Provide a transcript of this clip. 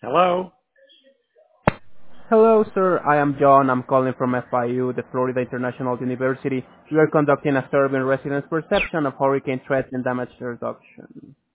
Hello? Hello, sir. I am John. I'm calling from FIU, the Florida International University. We are conducting a survey in residents' perception of hurricane threats and damage reduction.